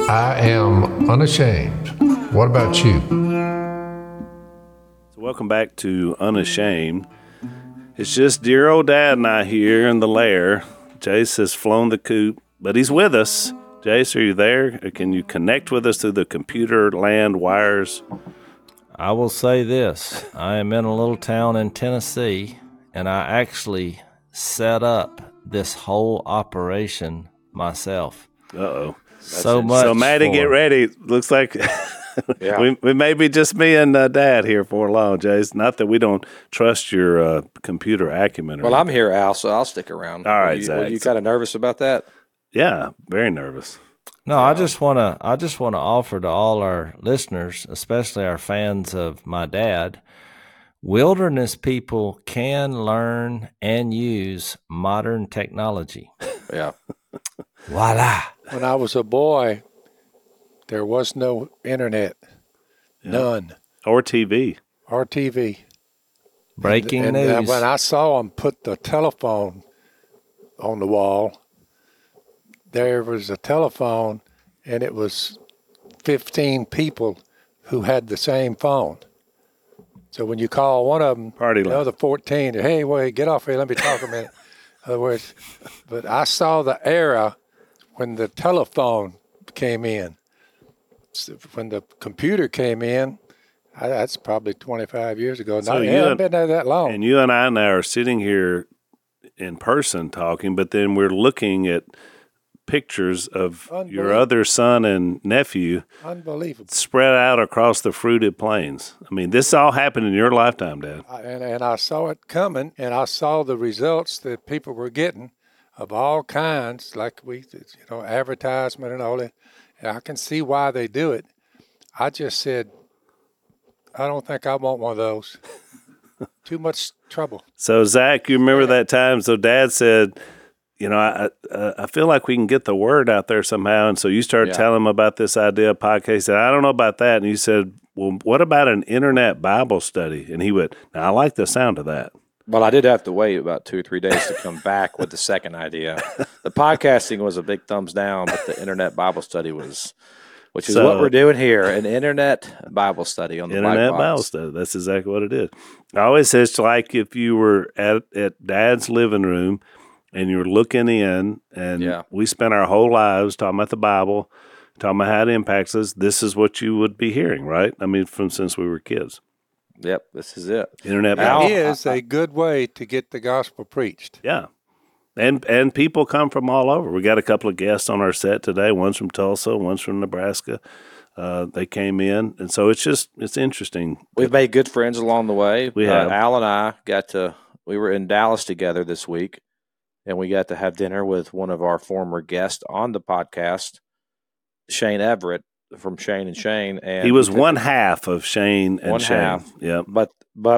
I am unashamed. What about you? So welcome back to Unashamed. It's just dear old Dad and I here in the lair. Jace has flown the coop, but he's with us. Jace, are you there? Can you connect with us through the computer land wires? I will say this. I am in a little town in Tennessee, and I actually set up this whole operation myself. Uh-oh. So much. So, Maddie, get ready. Looks like we may be just me and Dad here for long, Jace. Not that we don't trust your computer acumen. Well, I'm here, Al, so I'll stick around. All right, Zach. Were you kind of nervous about that? Yeah, very nervous. No, I just want to offer to all our listeners, especially our fans of my dad, wilderness people can learn and use modern technology. Yeah. Voila. When I was a boy, there was no internet, none, Or TV. or TV. Breaking And news. when I saw them put the telephone on the wall, there was a telephone, and it was 15 people who had the same phone. So when you call one of them, Party the line. other 14, hey, wait, get off here, let me talk a minute. In other words, but I saw the era when the telephone came in. So when the computer came in, that's probably 25 years ago. So It you hasn't and- been there that long. And you and I now are sitting here in person talking, but then we're looking at pictures of your Unbelievable. other son and nephew Unbelievable. spread out across the fruited plains. I mean, this all happened in your lifetime, Dad. And I saw it coming, and I saw the results that people were getting of all kinds, like advertisement and all that. And I can see why they do it. I just said, I don't think I want one of those. Too much trouble. So, Zach, you remember that time? So, Dad said, I feel like we can get the word out there somehow. And so you started telling him about this idea of podcast. He said, I don't know about that. And you said, well, what about an internet Bible study? And he went, now, I like the sound of that. Well, I did have to wait about 2 or 3 days to come back with the second idea. The podcasting was a big thumbs down, but the internet Bible study was, which is what we're doing here, an internet Bible study on the Internet Black Bible Box. study. That's exactly what it is. I always say it's like if you were at Dad's living room and you're looking in, and we spent our whole lives talking about the Bible, talking about how it impacts us. This is what you would be hearing, right? I mean, since we were kids. Yep, this is it. Internet That Bible. is a good way to get the gospel preached. Yeah. And people come from all over. We got a couple of guests on our set today. One's from Tulsa, one's from Nebraska. They came in, and so it's interesting. We've made good friends along the way. We have. Al and I we were in Dallas together this week, and we got to have dinner with one of our former guests on the podcast, Shane Everett from Shane and Shane. And he was one half of Shane and one Shane. half. Yep. But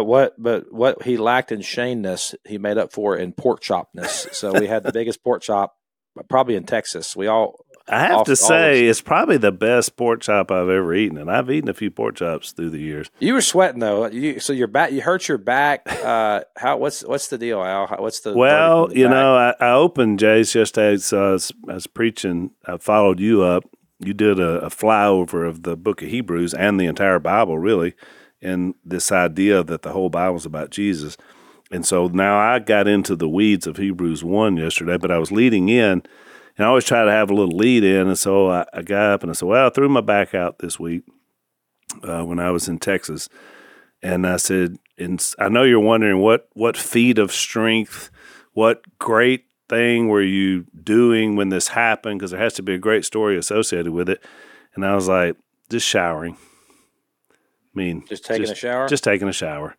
what he lacked in Shaneness, he made up for in pork chopness. So we had the biggest pork chop probably in Texas. I have to say, it's probably the best pork chop I've ever eaten, and I've eaten a few pork chops through the years. You were sweating though. So your back, you hurt your back. What's the deal, Al? What's the Well, verdict on the back? I opened Jay's yesterday, so I was preaching. I followed you up. You did a flyover of the book of Hebrews and the entire Bible, really, and this idea that the whole Bible is about Jesus. And so now I got into the weeds of Hebrews 1 yesterday, but I was leading in. And I always try to have a little lead in, and so I got up and I said, well, I threw my back out this week when I was in Texas. And I said, and I know you're wondering what feat of strength, what great thing were you doing when this happened? Because there has to be a great story associated with it. And I was like, just showering. I mean, Just taking a shower? Just taking a shower.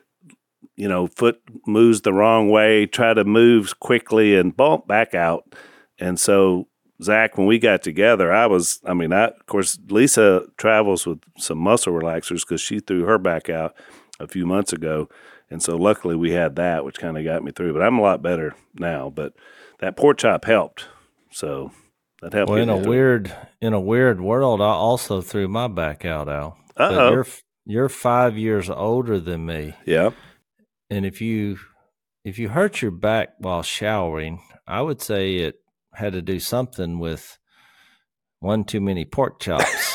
Foot moves the wrong way, try to move quickly and bump back out. And so, Zach, when we got together, of course, Lisa travels with some muscle relaxers because she threw her back out a few months ago. And so luckily we had that, which kind of got me through. But I'm a lot better now. But that pork chop helped. So that helped. Well, get in me through. a weird world, I also threw my back out, Al. Uh-oh. But you're 5 years older than me. Yeah. And if you hurt your back while showering, I would say it had to do something with one too many pork chops.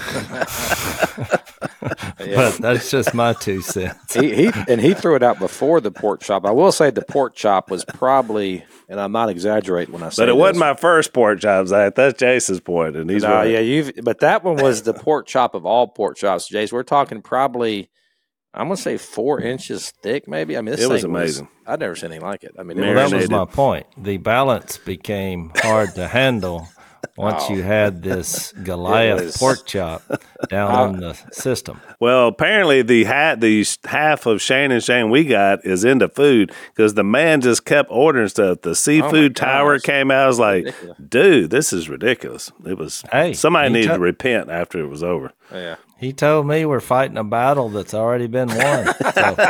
But that's just my 2 cents. He threw it out before the pork chop. I will say the pork chop was probably, and I'm not exaggerating when I say, but it this. wasn't my first pork chop, Zach. That's Jason's point, and he's right. Yeah, but that one was the pork chop of all pork chops, Jace. We're talking probably, I'm gonna say 4 inches thick, maybe. I mean, this was thing amazing. I'd never seen anything like it. I mean, that was my point. The balance became hard to handle once you had this Goliath pork chop down in the system. Well, apparently the half of Shane and Shane we got is into food because the man just kept ordering stuff. The seafood tower came out. I was like, dude, this is ridiculous. It was. Hey, somebody needed to repent after it was over. Yeah. He told me we're fighting a battle that's already been won. So,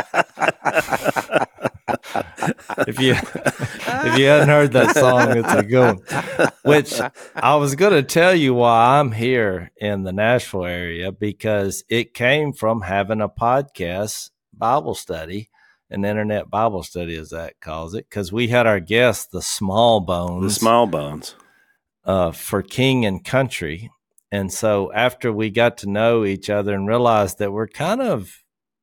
if you hadn't heard that song, it's a good one. Which I was going to tell you why I'm here in the Nashville area, because it came from having a podcast Bible study, an internet Bible study, as Zach calls it, because we had our guest, the Small Bones. For King and Country. And so after we got to know each other and realized that we're kind of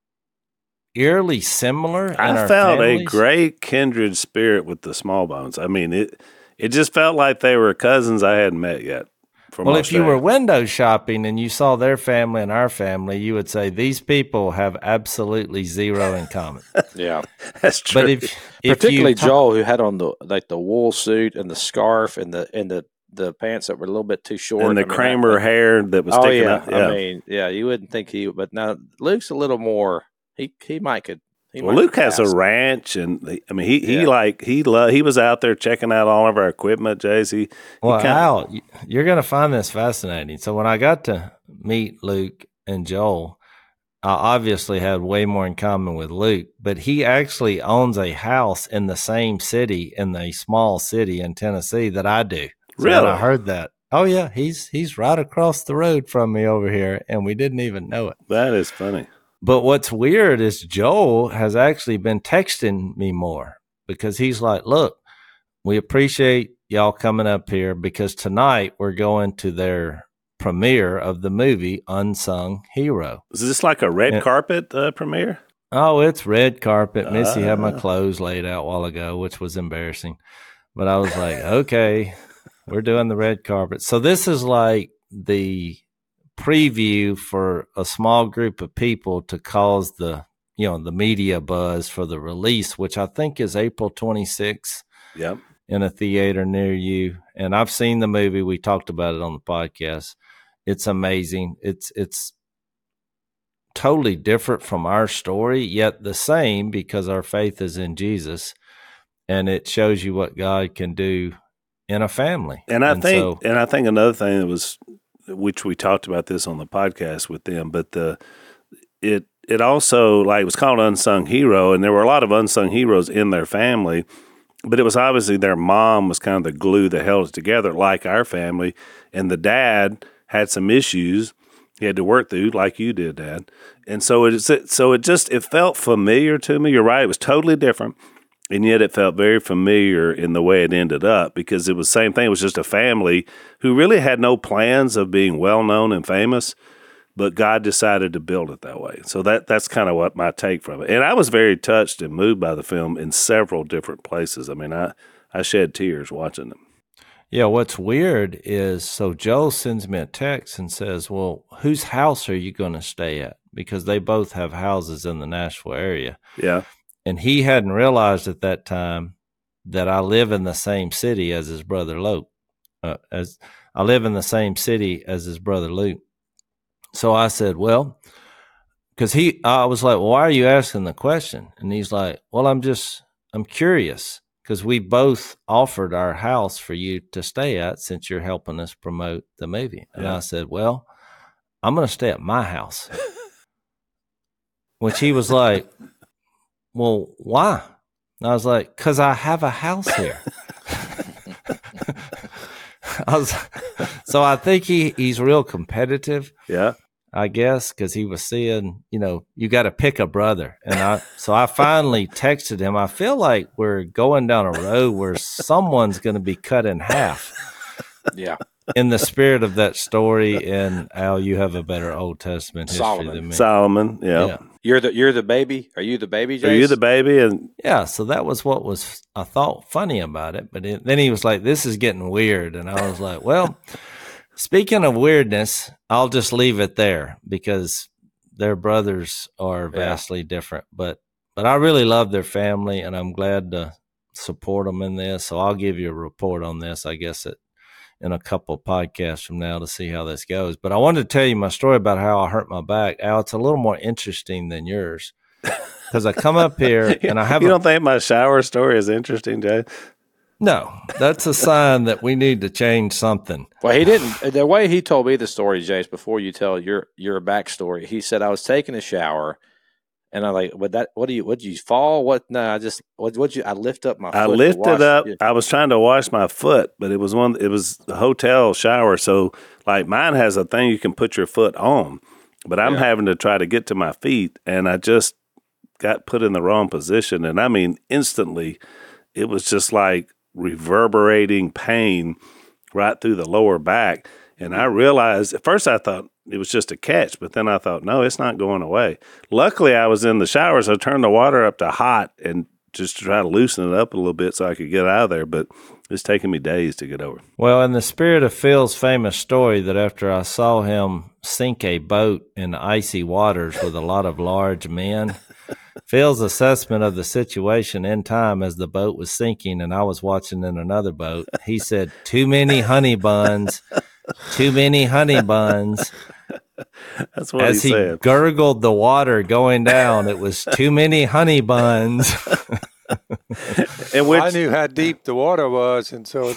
eerily similar in our felt families. a great kindred spirit with the Small Bones. I mean, it just felt like they were cousins I hadn't met yet. Well, if you were window shopping and you saw their family and our family, you would say these people have absolutely zero in common. Yeah, that's true. But if particularly Joel, who had on the wool suit and the scarf and the pants that were a little bit too short, and the Kramer hair that was sticking out. Yeah. I mean, you wouldn't think he. But now Luke's a little more. He might could. Luke has a ranch, and he was out there checking out all of our equipment, Jace. Al, you're going to find this fascinating. So when I got to meet Luke and Joel, I obviously had way more in common with Luke, but he actually owns a house in the same city, in a small city in Tennessee that I do. So really? I heard that. Oh yeah, he's right across the road from me over here, and we didn't even know it. That is funny. But what's weird is Joel has actually been texting me more because he's like, look, we appreciate y'all coming up here because tonight we're going to their premiere of the movie Unsung Hero. Is this like a red carpet premiere? Oh, it's red carpet. Missy had my clothes laid out a while ago, which was embarrassing. But I was like, okay, we're doing the red carpet. So this is like the preview for a small group of people to cause the media buzz for the release, which I think is April 26th. Yep. In a theater near you. And I've seen the movie. We talked about it on the podcast. It's amazing. It's totally different from our story, yet the same because our faith is in Jesus. And it shows you what God can do in a family. And I think another thing that was, which we talked about this on the podcast with them, but it also, like, it was called Unsung Hero, and there were a lot of unsung heroes in their family, but it was obviously their mom was kind of the glue that held it together, like our family, and the dad had some issues he had to work through, like you did, Dad. And so it felt familiar to me. You're right; it was totally different. And yet it felt very familiar in the way it ended up because it was the same thing. It was just a family who really had no plans of being well-known and famous, but God decided to build it that way. So that's kind of what my take from it. And I was very touched and moved by the film in several different places. I mean, I shed tears watching it. Yeah, what's weird is, so Joe sends me a text and says, well, whose house are you going to stay at? Because they both have houses in the Nashville area. Yeah. And he hadn't realized at that time that I live in the same city as his brother Luke. As I live in the same city as his brother Luke. So I said, well, because I was like, well, why are you asking the question? And he's like, well, I'm curious because we both offered our house for you to stay at since you're helping us promote the movie. And I said, well, I'm going to stay at my house. Which he was like, well, why? And I was like, because I have a house here. So I think he's real competitive. Yeah. I guess, because he was seeing, you got to pick a brother. And I finally texted him. I feel like we're going down a road where someone's going to be cut in half. Yeah. in the spirit of that story, and Al, you have a better Old Testament history Solomon. than me. Solomon, yeah. You're the baby? Are you the baby, Jace? Are you the baby? And Yeah, so that was what was, I thought, funny about it. But then he was like, this is getting weird. And I was like, well, speaking of weirdness, I'll just leave it there because their brothers are vastly different. But I really love their family, and I'm glad to support them in this. So I'll give you a report on this, I guess, in a couple of podcasts from now to see how this goes. But I wanted to tell you my story about how I hurt my back. Al, it's a little more interesting than yours because I come up here and I have You don't think my shower story is interesting, Jay? No, that's a sign that we need to change something. Well, he didn't. The way he told me the story, Jace, before you tell your backstory, he said I was taking a shower, and I'm like, "What did you fall? What? No, I lift up my foot. I to lifted wash up. it." I was trying to wash my foot, but it was a hotel shower. So like mine has a thing you can put your foot on, but I'm having to try to get to my feet, and I just got put in the wrong position. And I mean, instantly, it was just like reverberating pain right through the lower back. And I realized at first I thought it was just a catch, but then I thought, no, it's not going away. Luckily, I was in the shower, so I turned the water up to hot and just to try to loosen it up a little bit so I could get out of there. But it's taken me days to get over. Well, in the spirit of Phil's famous story that after I saw him sink a boat in icy waters with a lot of large men, Phil's assessment of the situation in time as the boat was sinking and I was watching in another boat, he said, too many honey buns, too many honey buns. That's what As he said. Gurgled the water going down, it was too many honey buns. And which, I knew how deep the water was, and so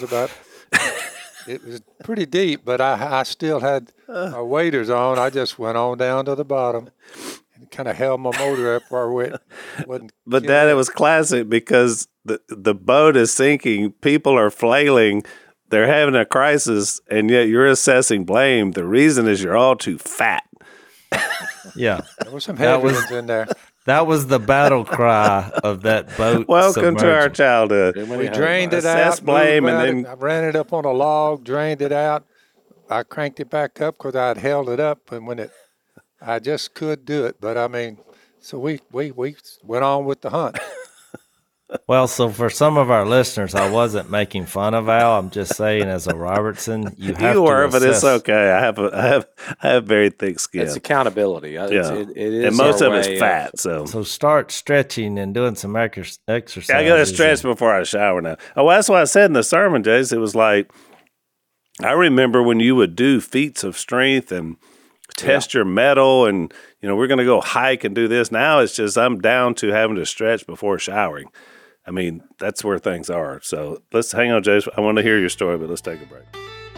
it was pretty deep, but I still had my waders on. I just went on down to the bottom and kind of held my motor up where it wasn't. but Dad, it was classic because the boat is sinking. People are flailing. They're having a crisis, and yet you're assessing blame. The reason is you're all too fat. Yeah. There was some heavy ones in there. That was the battle cry of that boat. Welcome to our submerging. childhood. We drained it Assess out, blame, moved and out. then I ran it up on a log, drained it out. I cranked it back up because I'd held it up, and I just could do it. But I mean, so we went on with the hunt. Well, so for some of our listeners, I wasn't making fun of Al. I'm just saying, as a Robertson, you have you to were, but it's assess. okay. I have very thick skin. It's accountability. yeah, It is, and most our of it's way fat. So So start stretching and doing some exercise. I got to stretch before I shower now. Oh, that's why I said in the sermon, Jace, it was like, I remember when you would do feats of strength and test your mettle and, we're going to go hike and do this. Now it's just I'm down to having to stretch before showering. I mean, that's where things are. So let's hang on, Jace. I want to hear your story, but let's take a break.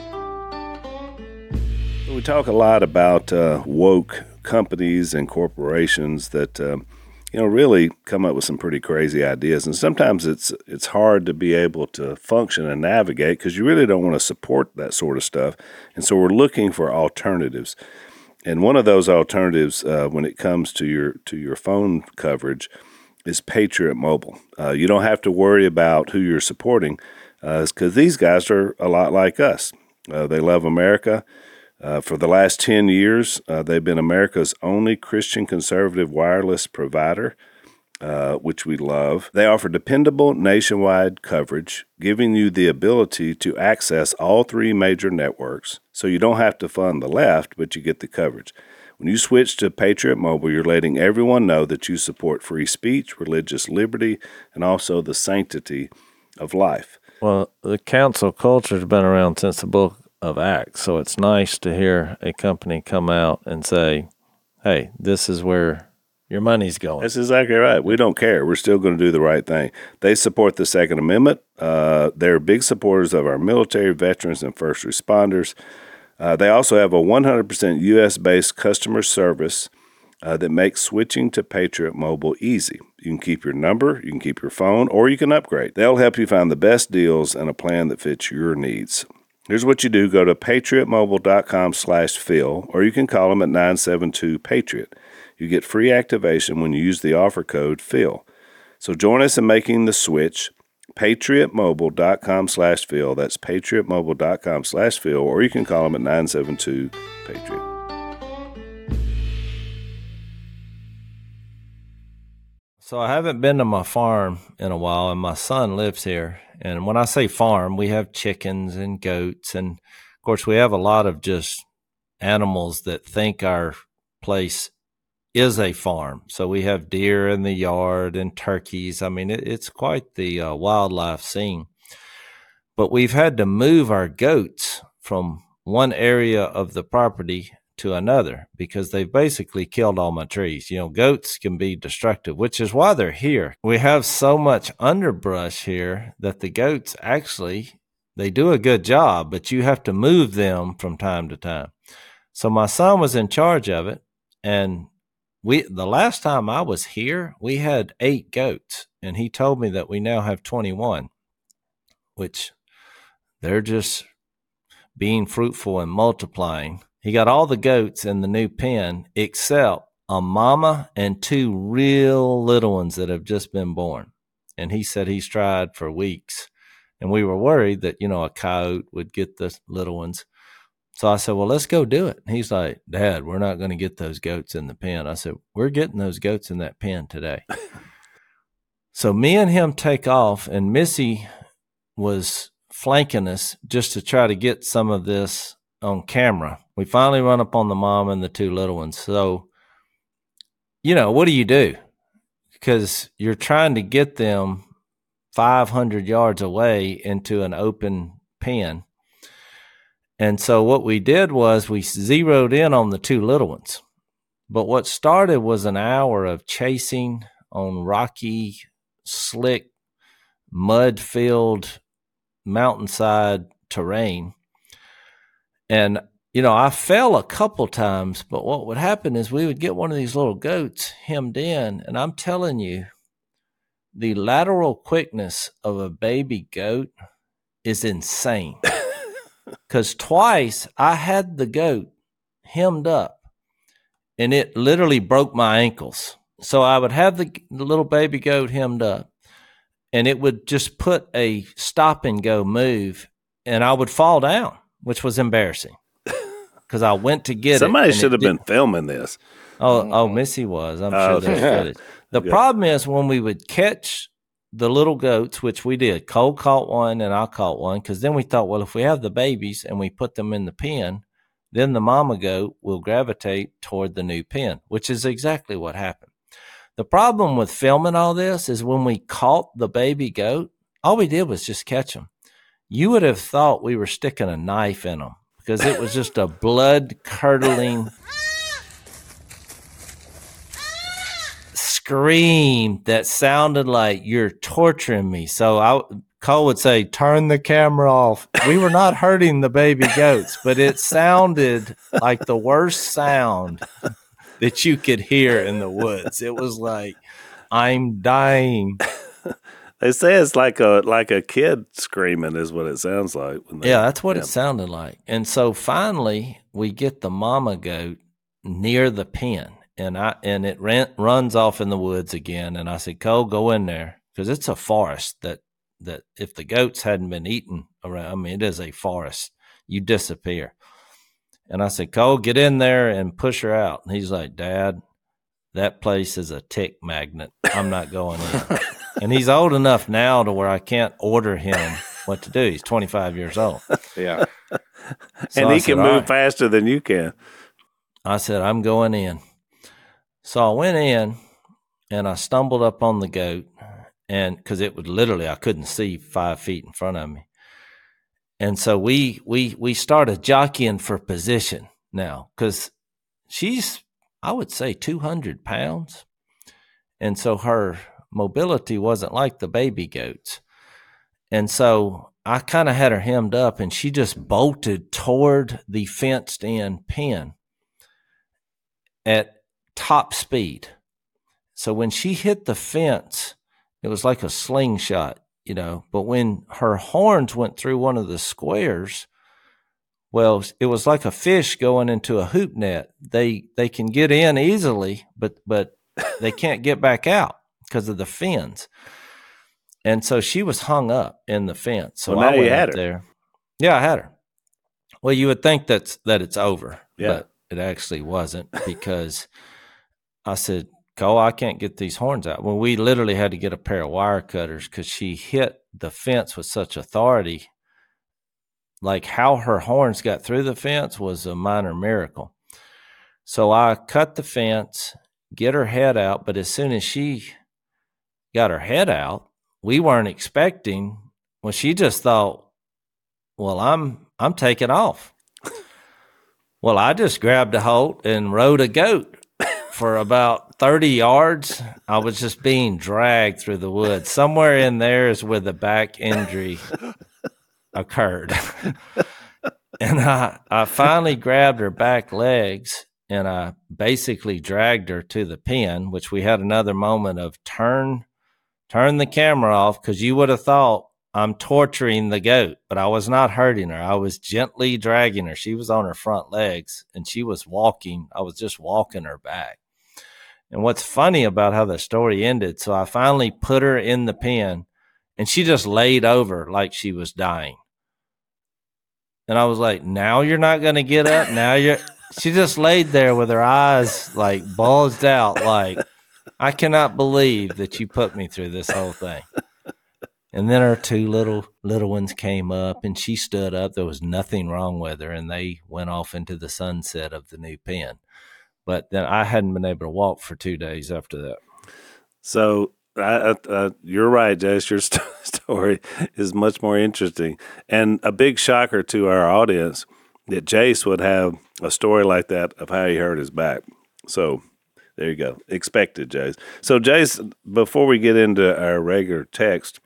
We talk a lot about woke companies and corporations that really come up with some pretty crazy ideas, and sometimes it's hard to be able to function and navigate because you really don't want to support that sort of stuff, and so we're looking for alternatives. And one of those alternatives, when it comes to your phone coverage, is Patriot Mobile. You don't have to worry about who you're supporting, because these guys are a lot like us. They love America. For the last 10 years, they've been America's only Christian conservative wireless provider, which we love. They offer dependable nationwide coverage, giving you the ability to access all three major networks, so you don't have to fund the left, but you get the coverage. When you switch to Patriot Mobile, you're letting everyone know that you support free speech, religious liberty, and also the sanctity of life. Well, the council culture has been around since the book of Acts, so it's nice to hear a company come out and say, hey, this is where your money's going. That's exactly right. We don't care. We're still going to do the right thing. They support the Second Amendment. They're big supporters of our military, veterans, and first responders. They also have a 100% U.S.-based customer service that makes switching to Patriot Mobile easy. You can keep your number, you can keep your phone, or you can upgrade. They'll help you find the best deals and a plan that fits your needs. Here's what you do. Go to patriotmobile.com/Phil, or you can call them at 972-PATRIOT. You get free activation when you use the offer code PHIL. So join us in making the switch. PatriotMobile.com/Phil. That's PatriotMobile.com/Phil, or you can call them at 972-PATRIOT. So I haven't been to my farm in a while, and my son lives here. And when I say farm, we have chickens and goats. And, of course, we have a lot of just animals that think our place is a farm. So we have deer in the yard and turkeys. I mean, it's quite the wildlife scene. But we've had to move our goats from one area of the property to another because they've basically killed all my trees. You know, goats can be destructive, which is why they're here. We have so much underbrush here that the goats actually, they do a good job, but you have to move them from time to time. So my son was in charge of it, and the last time I was here, we had 8 goats, and he told me that we now have 21, which they're just being fruitful and multiplying. He got all the goats in the new pen except a mama and 2 real little ones that have just been born. And he said he's tried for weeks. And we were worried that, a coyote would get the little ones. So I said, well, let's go do it. And he's like, Dad, we're not going to get those goats in the pen. I said, we're getting those goats in that pen today. So me and him take off, and Missy was flanking us just to try to get some of this on camera. We finally run up on the mom and the 2 little ones. So, what do you do? Because you're trying to get them 500 yards away into an open pen. And so what we did was we zeroed in on the 2 little ones. But what started was an hour of chasing on rocky, slick, mud-filled mountainside terrain. And, I fell a couple times, but what would happen is we would get one of these little goats hemmed in, and I'm telling you, the lateral quickness of a baby goat is insane. Because twice I had the goat hemmed up, and it literally broke my ankles. So I would have the little baby goat hemmed up, and it would just put a stop and go move, and I would fall down, which was embarrassing because I went to get Somebody should have been filming this. Oh, Missy was. I'm sure there's footage. The problem is when we would catch the little goats, which we did, Cole caught one and I caught one, because then we thought, well, if we have the babies and we put them in the pen, then the mama goat will gravitate toward the new pen, which is exactly what happened. The problem with filming all this is when we caught the baby goat, all we did was just catch them. You would have thought we were sticking a knife in them because it was just a blood-curdling scream that sounded like you're torturing me. So Cole would say, turn the camera off. We were not hurting the baby goats, but it sounded like the worst sound that you could hear in the woods. It was like, I'm dying. They say it's like a kid screaming is what it sounds like. Yeah, that's what it sounded like. And so finally we get the mama goat near the pen, and it runs off in the woods again. And I said, Cole, go in there, because it's a forest that if the goats hadn't been eaten around, it is a forest. You disappear. And I said, Cole, get in there and push her out. And he's like, Dad, that place is a tick magnet. I'm not going in. And he's old enough now to where I can't order him what to do. He's 25 years old. Yeah. So and he can move faster than you can. I said, I'm going in. So I went in and I stumbled up on the goat, and because it would literally, I couldn't see 5 feet in front of me. And so we started jockeying for position now, because she's, I would say, 200 pounds. And so her mobility wasn't like the baby goats. And so I kind of had her hemmed up, and she just bolted toward the fenced in pen at top speed. So when she hit the fence, it was like a slingshot, but when her horns went through one of the squares, well, it was like a fish going into a hoop net. They can get in easily, but they can't get back out because of the fins. And so she was hung up in the fence. So Well, now I went you had up her. there. Yeah, I had her. Well, you would think that it's over, Yeah. but it actually wasn't, because I said, Cole, I can't get these horns out. Well, we literally had to get a pair of wire cutters because she hit the fence with such authority. Like how her horns got through the fence was a minor miracle. So I cut the fence, get her head out, but as soon as she got her head out, we weren't expecting. Well, she just thought, well, I'm taking off. Well, I just grabbed a hold and rode a goat for about 30 yards. I was just being dragged through the woods. Somewhere in there is where the back injury occurred. And I finally grabbed her back legs, and I basically dragged her to the pen, which we had another moment of turn the camera off, because you would have thought I'm torturing the goat, but I was not hurting her. I was gently dragging her. She was on her front legs, and she was walking. I was just walking her back. And what's funny about how the story ended, so I finally put her in the pen, and she just laid over like she was dying. And I was like, now you're not going to get up? She just laid there with her eyes like bulged out, like, I cannot believe that you put me through this whole thing. And then her two little ones came up, and she stood up. There was nothing wrong with her, and they went off into the sunset of the new pen. But then I hadn't been able to walk for 2 days after that. So you're right, Jace. Your story is much more interesting, and a big shocker to our audience that Jace would have a story like that of how he hurt his back. So there you go. Expected, Jace. So Jace, before we get into our regular text,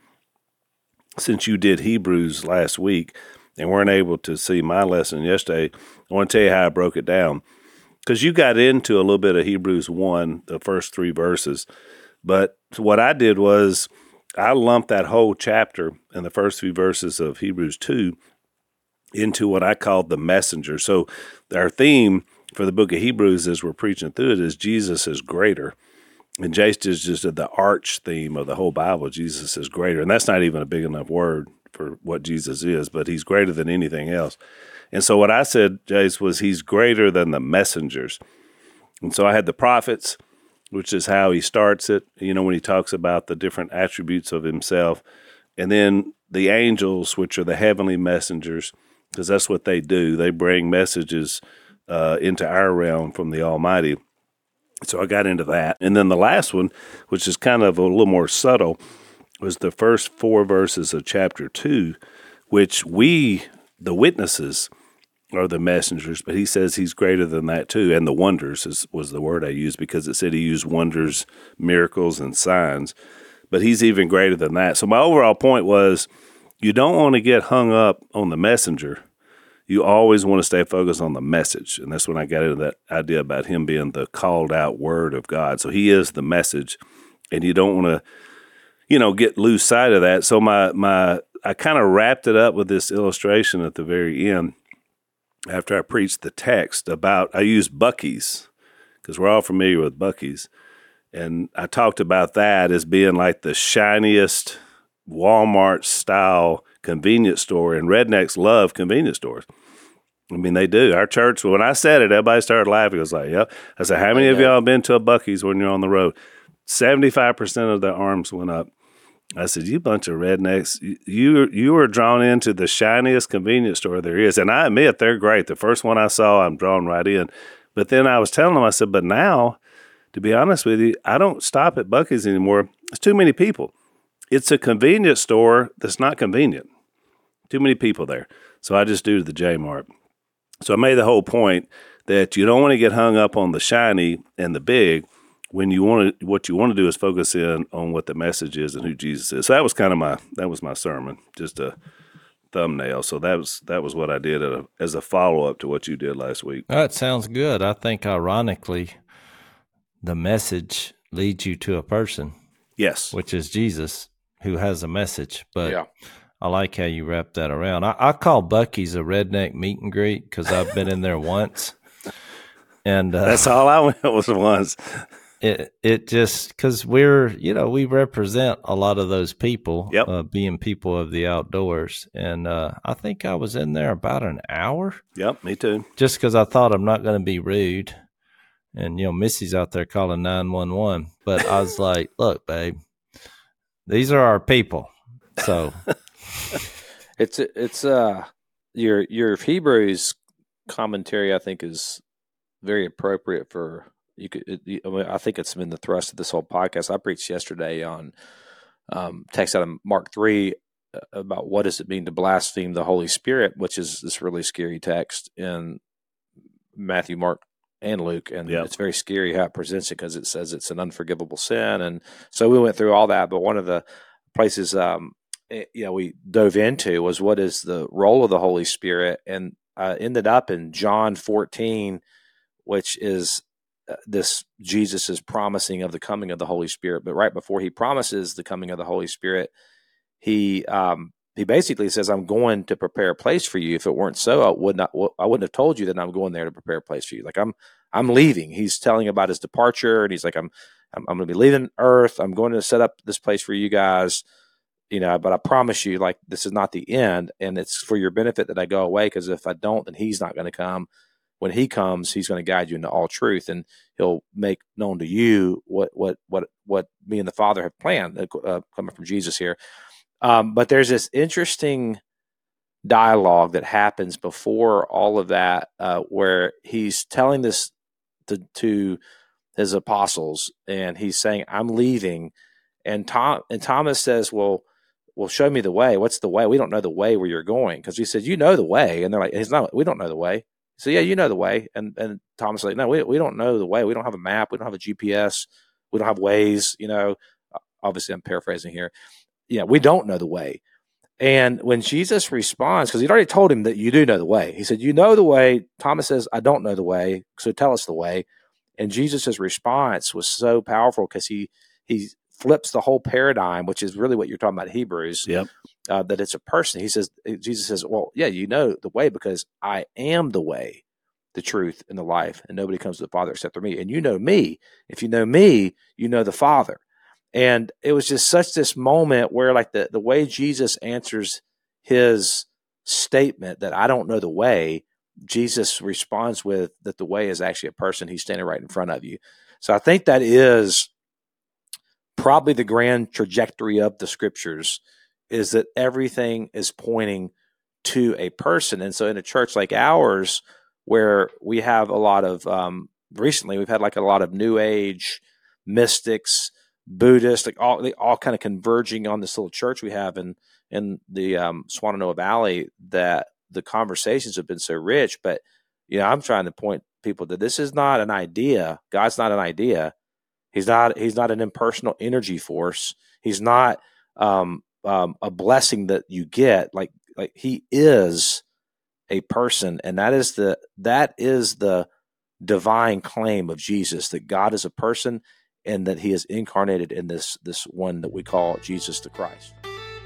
since you did Hebrews last week and weren't able to see my lesson yesterday, I want to tell you how I broke it down. Because you got into a little bit of Hebrews 1, the first 3 verses. But what I did was I lumped that whole chapter and the first 3 verses of Hebrews 2 into what I called the messenger. So our theme for the book of Hebrews as we're preaching through it is Jesus is greater. And Jace just did the arch theme of the whole Bible. Jesus is greater. And that's not even a big enough word for what Jesus is, but he's greater than anything else. And so what I said, Jace, was he's greater than the messengers. And so I had the prophets, which is how he starts it, when he talks about the different attributes of himself. And then the angels, which are the heavenly messengers, because that's what they do. They bring messages into our realm from the Almighty. So I got into that. And then the last one, which is kind of a little more subtle, was the first 4 verses of chapter 2, which we, the witnesses, are the messengers, but he says he's greater than that too. And the wonders was the word I used, because it said he used wonders, miracles, and signs. But he's even greater than that. So my overall point was, you don't want to get hung up on the messenger. You always want to stay focused on the message. And that's when I got into that idea about him being the called out word of God. So he is the message, and you don't want to, get lose sight of that. So I kind of wrapped it up with this illustration at the very end after I preached the text about, I used Buc-ee's, because we're all familiar with Buc-ee's. And I talked about that as being like the shiniest Walmart-style convenience store, and rednecks love convenience stores. I mean, they do. Our church, when I said it, everybody started laughing. I was like, yep. I said, how many of y'all been to a Buc-ee's when you're on the road? 75% of their arms went up. I said, you bunch of rednecks, you were drawn into the shiniest convenience store there is. And I admit, they're great. The first one I saw, I'm drawn right in. But then I was telling them, I said, but now, to be honest with you, I don't stop at Buc-ee's anymore. It's too many people. It's a convenience store that's not convenient. Too many people there. So I just do to the J-Mart. So I made the whole point that you don't want to get hung up on the shiny and the big. What you want to do is focus in on what the message is and who Jesus is. So that was kind of my sermon, just a thumbnail. So that was what I did as a follow-up to what you did last week. That sounds good. I think ironically, the message leads you to a person. Yes. Which is Jesus, who has a message. But yeah. I like how you wrap that around. I call Buc-ee's a redneck meet and greet because I've been in there once. And that's all I went was once. it just because we represent a lot of those people, Yep. being people of the outdoors, and I think I was in there about an hour. Yep, me too. Just because I thought I'm not going to be rude, and Missy's out there calling 911, but I was like, "Look, babe, these are our people." So it's your Hebrews commentary, I think, is very appropriate for you. I think it's been the thrust of this whole podcast. I preached yesterday on text out of Mark 3 about what does it mean to blaspheme the Holy Spirit, which is this really scary text in Matthew, Mark, and Luke, and it's very scary how it presents it because it says it's an unforgivable sin, and so we went through all that. But one of the places we dove into was what is the role of the Holy Spirit, and ended up in John 14, which is this Jesus is promising of the coming of the Holy Spirit. But right before he promises the coming of the Holy Spirit, he basically says, "I'm going to prepare a place for you. If it weren't so, I wouldn't have told you that I'm going there to prepare a place for you." Like I'm leaving. He's telling about his departure, and he's like, I'm going to be leaving Earth. I'm going to set up this place for you guys. But I promise you, like, this is not the end, and it's for your benefit that I go away, because if I don't, then he's not going to come. When he comes, he's going to guide you into all truth, and he'll make known to you what me and the Father have planned, coming from Jesus here. But there's this interesting dialogue that happens before all of that, where he's telling this to his apostles, and he's saying, "I'm leaving," and Thomas says, "Well, show me the way. What's the way? We don't know the way where you're going." Because he said, "You know the way," and they're like, "We don't know the way." So yeah, you know the way, and Thomas is like, "No, we don't know the way. We don't have a map. We don't have a GPS. We don't have Waze." Obviously, I'm paraphrasing here. Yeah, we don't know the way. And when Jesus responds, because he'd already told him that you do know the way, he said, "You know the way." Thomas says, "I don't know the way, so tell us the way." And Jesus' response was so powerful because he flips the whole paradigm, which is really what you're talking about, Hebrews. Yep. That it's a person. Jesus says, "Well, yeah, you know the way because I am the way, the truth, and the life, and nobody comes to the Father except through me. And you know me. If you know me, you know the Father." And it was just such this moment where, like, the way Jesus answers his statement that I don't know the way, Jesus responds with that the way is actually a person. He's standing right in front of you. So I think that is probably the grand trajectory of the scriptures, is that everything is pointing to a person. And so in a church like ours, where we have a lot of, recently we've had like a lot of New Age mystics, Buddhists, like all kind of converging on this little church we have in the Swannanoa Valley, that the conversations have been so rich. But I'm trying to point people that this is not an idea. God's not an idea. He's not an impersonal energy force. He's not a blessing that you get. Like he is a person, and that is the divine claim of Jesus, that God is a person and that he is incarnated in this one that we call Jesus the Christ.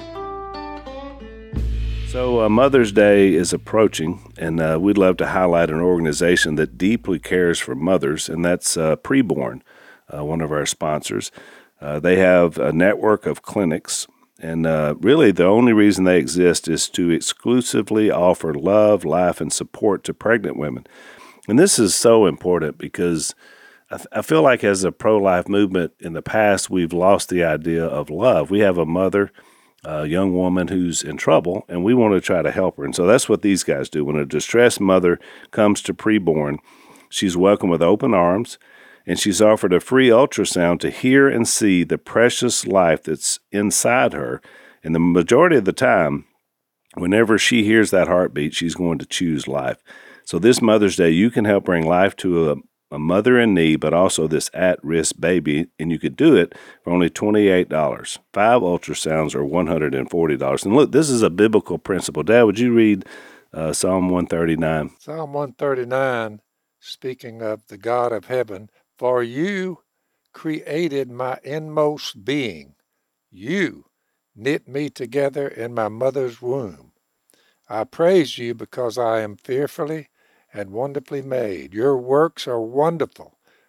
So Mother's Day is approaching, and we'd love to highlight an organization that deeply cares for mothers, and that's Preborn, one of our sponsors. They have a network of clinics, and really the only reason they exist is to exclusively offer love, life, and support to pregnant women. And this is so important because I feel like as a pro-life movement in the past, we've lost the idea of love. We have a mother, a young woman who's in trouble, and we want to try to help her. And so that's what these guys do. When a distressed mother comes to Preborn, she's welcomed with open arms, and she's offered a free ultrasound to hear and see the precious life that's inside her. And the majority of the time, whenever she hears that heartbeat, she's going to choose life. So this Mother's Day, you can help bring life to a mother in need, but also this at-risk baby, and you could do it for only $28. 5 ultrasounds are $140. And look, this is a biblical principle. Dad, would you read Psalm 139? Psalm 139, speaking of the God of heaven, "For you created my inmost being. You knit me together in my mother's womb. I praise you because I am fearfully and wonderfully made. Your works are wonderful.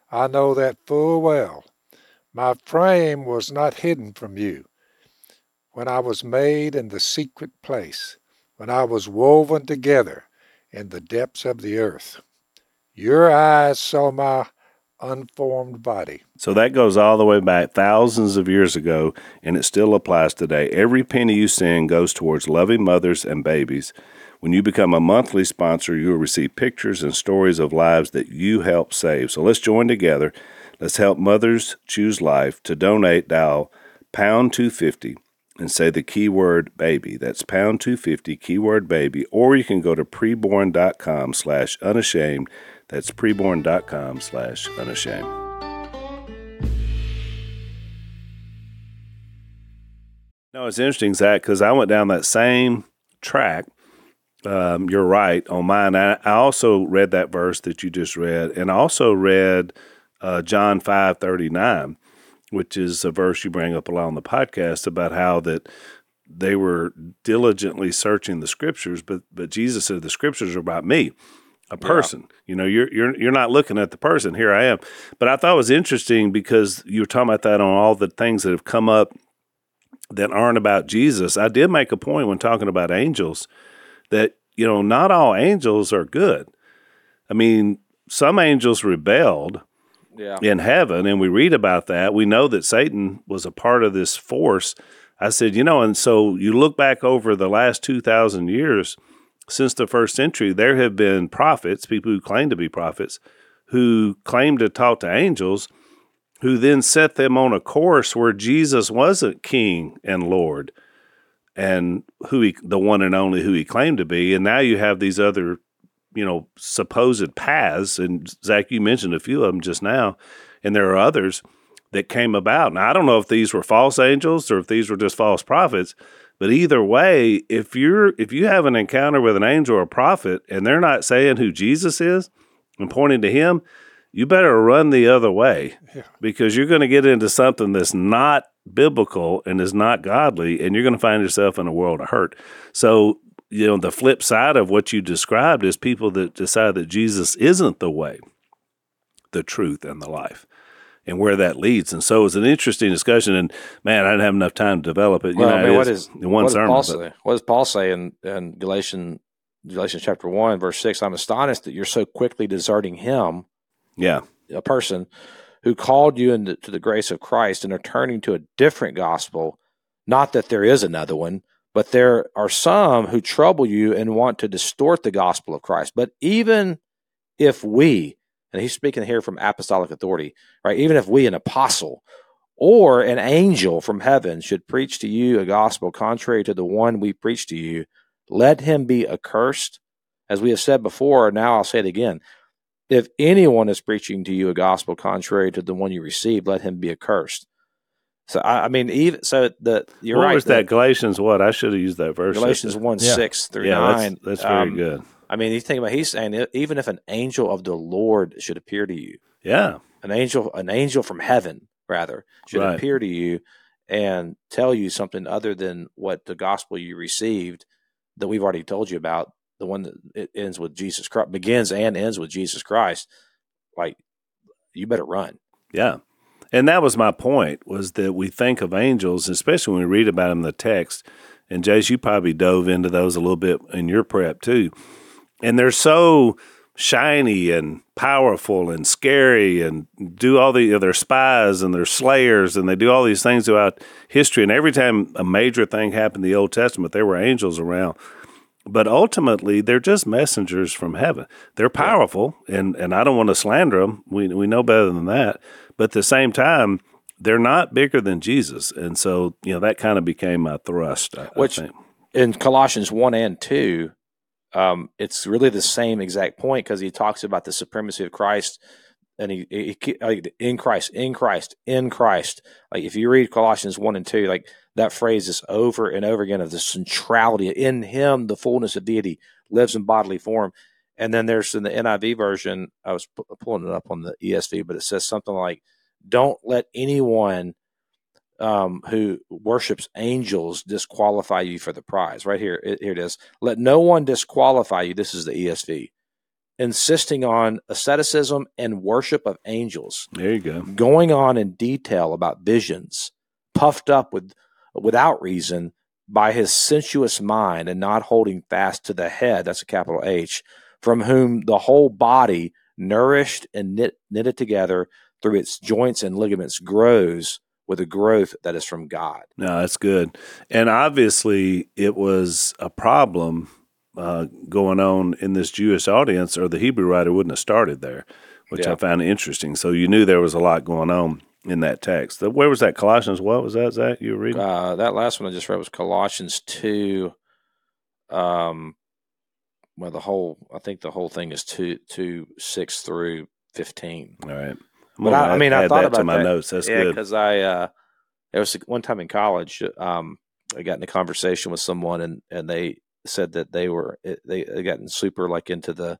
I know that full well. My frame was not hidden from you when I was made in the secret place, when I was woven together in the depths of the earth. Your eyes saw my unformed body. So that goes all the way back thousands of years ago, and it still applies today. Every penny you send goes towards loving mothers and babies. When you become a monthly sponsor, you will receive pictures and stories of lives that you help save. So let's join together. Let's help mothers choose life. To donate, dial pound 250 and say the keyword baby. That's pound 250, keyword baby. Or you can go to preborn.com/unashamed. That's preborn.com/unashamed. No, it's interesting, Zach, because I went down that same track. You're right on mine. I also read that verse that you just read, and I also read John 5:39, which is a verse you bring up a lot on the podcast about how that they were diligently searching the scriptures, but Jesus said the scriptures are about me, a person. You know, you're not looking at the person. Here I am. But I thought it was interesting because you were talking about that on all the things that have come up that aren't about Jesus. I did make a point when talking about angels that, you know, not all angels are good. I mean, some angels rebelled in heaven, and we read about that. We know that Satan was a part of this force. I said, you know, and so you look back over the last 2,000 years since the first century, there have been prophets, people who claim to be prophets, who claim to talk to angels, who then set them on a course where Jesus wasn't king and Lord and the one and only who he claimed to be. And now you have these other, you know, supposed paths. And Zach, you mentioned a few of them just now, and there are others that came about. Now, I don't know if these were false angels or if these were just false prophets, but either way, if you have an encounter with an angel or a prophet and they're not saying who Jesus is and pointing to him, you better run the other way because you're going to get into something that's not biblical and is not godly, and you're going to find yourself in a world of hurt. So, you know, the flip side of what you described is people that decide that Jesus isn't the way, the truth, and the life, and where that leads. And so it's an interesting discussion, and man, I didn't have enough time to develop it. Well, I mean, what does Paul say in Galatians chapter 1, verse 6? I'm astonished that you're so quickly deserting him, a person who called you into the grace of Christ and are turning to a different gospel. Not that there is another one, but there are some who trouble you and want to distort the gospel of Christ. But even if we, and he's speaking here from apostolic authority, right? Even if we, an apostle or an angel from heaven, should preach to you a gospel contrary to the one we preach to you, let him be accursed. As we have said before, now I'll say it again. If anyone is preaching to you a gospel contrary to the one you received, let him be accursed. So I mean, you're what right. Was that Galatians? What I should have used that verse. Galatians 1:6-9. That's very good. I mean, you think about. He's saying even if an angel of the Lord should appear to you, an angel from heaven rather should appear to you and tell you something other than what the gospel you received that we've already told you about. The one that it ends with Jesus Christ, begins and ends with Jesus Christ, like, you better run. Yeah. And that was my point, was that we think of angels, especially when we read about them in the text, and Jace, you probably dove into those a little bit in your prep too, and they're so shiny and powerful and scary and do all they're spies and they're slayers and they do all these things throughout history, and every time a major thing happened in the Old Testament, there were angels around. But ultimately, they're just messengers from heaven. They're powerful, and I don't want to slander them. We know better than that. But at the same time, they're not bigger than Jesus. And so, you know, that kind of became my thrust, I think. In Colossians 1 and 2, it's really the same exact point because he talks about the supremacy of Christ, and he in Christ. Like, if you read Colossians 1 and 2, like, that phrase is over and over again of the centrality. In him, the fullness of deity lives in bodily form. And then there's in the NIV version, I was pulling it up on the ESV, but it says something like, don't let anyone who worships angels disqualify you for the prize. Right here, here it is. Let no one disqualify you. This is the ESV. insisting on asceticism and worship of angels. There you go. Going on in detail about visions, puffed up without reason by his sensuous mind, and not holding fast to the head, that's a capital H, from whom the whole body, nourished and knitted together through its joints and ligaments, grows with a growth that is from God. No, that's good. And obviously it was a problem going on in this Jewish audience, or the Hebrew writer wouldn't have started there, which I found interesting. So you knew there was a lot going on in that text. Where was that? Colossians, what was that, Zach, you were reading? That last one I just read was Colossians 2. Well, I think the whole thing is 2:6 through 15. All right. But I thought about to my that. notes. That's good. good. Because there was one time in college, I got in a conversation with someone, and they said that they gotten super like into the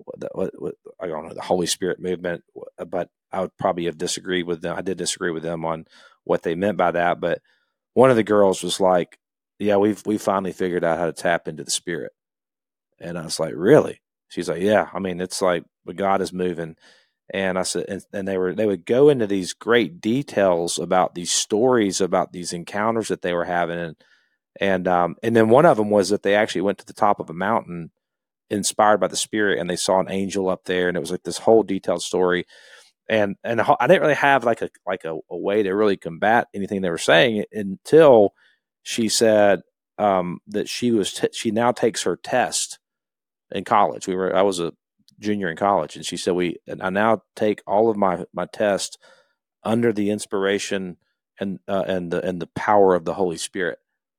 I don't know, the Holy Spirit movement, but I would probably have disagreed with them. I did disagree with them on what they meant by that. But one of the girls was like, "Yeah, we finally figured out how to tap into the Spirit." And I was like, "Really?" She's like, "Yeah. I mean, it's like God is moving." And I said, and they would go into these great details about these stories, about these encounters that they were having, and then one of them was that they actually went to the top of a mountain, inspired by the Spirit, and they saw an angel up there, and it was like this whole detailed story. And I didn't really have like a way to really combat anything they were saying until she said that she now takes her test in college. I was a junior in college, and she said I now take all of my tests under the inspiration and the power of the Holy Spirit.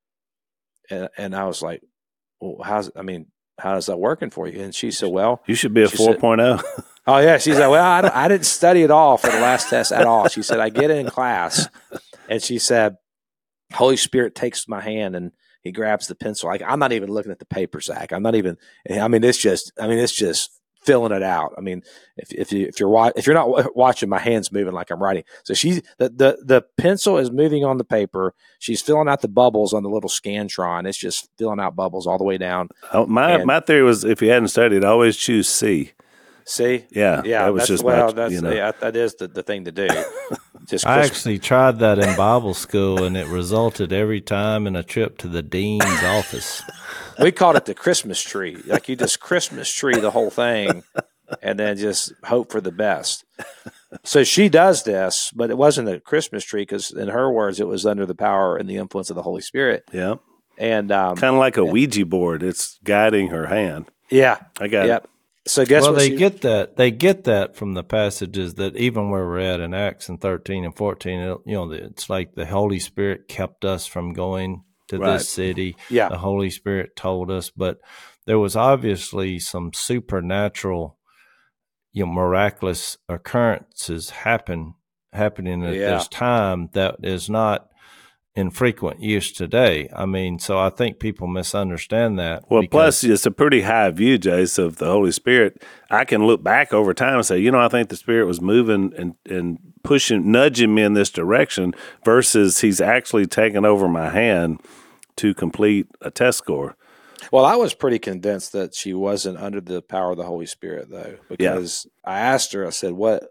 And I was like, well, how is that working for you? And she said, well, you should be a 4.0. Oh yeah. She's like, well, I didn't study at all for the last test at all. She said, I get in class, and she said, Holy Spirit takes my hand and he grabs the pencil. Like, I'm not even looking at the paper, Zach. It's just filling it out. I mean, if you're not watching, my hand's moving like I'm writing. So the pencil is moving on the paper. She's filling out the bubbles on the little Scantron. It's just filling out bubbles all the way down. My theory was, if you hadn't studied, always choose C. C? Yeah. That was just that is the thing to do. I actually tried that in Bible school, and it resulted every time in a trip to the dean's office. We called it the Christmas tree. Like, you just Christmas tree the whole thing, and then just hope for the best. So she does this, but it wasn't a Christmas tree, because in her words, it was under the power and the influence of the Holy Spirit. Yeah. And kind of like a Ouija board. It's guiding her hand. Yeah. I got it. So guess what? They get that from the passages that even where we're at in Acts and 13 and 14, it's like the Holy Spirit kept us from going to this city. Yeah. The Holy Spirit told us, but there was obviously some supernatural, miraculous occurrences happening at this time that is not in frequent use today. I mean, so I think people misunderstand that. Well, plus it's a pretty high view, Jace, of the Holy Spirit. I can look back over time and say, I think the Spirit was moving and nudging me in this direction, versus he's actually taking over my hand to complete a test score. Well, I was pretty convinced that she wasn't under the power of the Holy Spirit, though, because I asked her, I said, what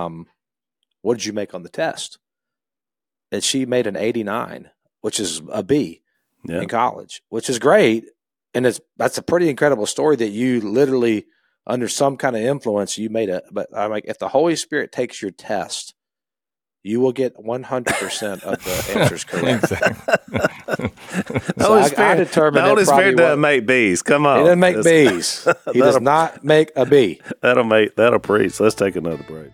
did you make on the test? And she made an 89, which is a B in college, which is great. And that's a pretty incredible story that you literally, under some kind of influence, you made it. But I'm like, if the Holy Spirit takes your test, you will get 100% of the answers correct. So I determined the Holy Spirit doesn't make B's. Come on. He doesn't make B's. He does not make a B. That'll preach. Let's take another break.